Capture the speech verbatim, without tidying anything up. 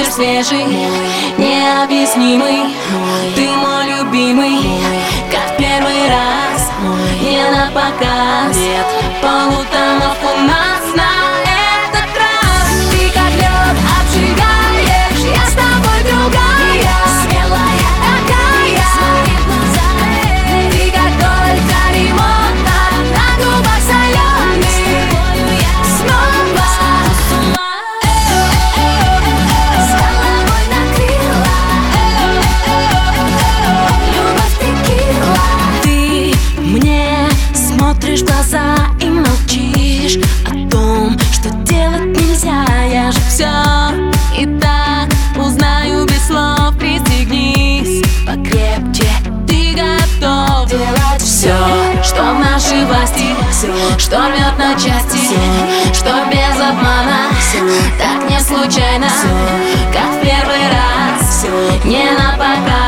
ветер свежий, необъяснимый. Ты мой любимый, как в первый раз, не на показ. Нет полутонов у нас на этот раз. Ты как лед обжигаешь, я с тобой другая, смелая такая. Ты как только лимонна, на губах соленый. Снова с головой накрыла любовь текила. Ты мне смотришь в глаза и молчишь о том, что делать нельзя. Я же все и так узнаю без слов. Пристегнись покрепче, ты готов делать все, что в нашей власти, что рвет на части, что без обмана, так не случайно, как в первый раз, не на показ.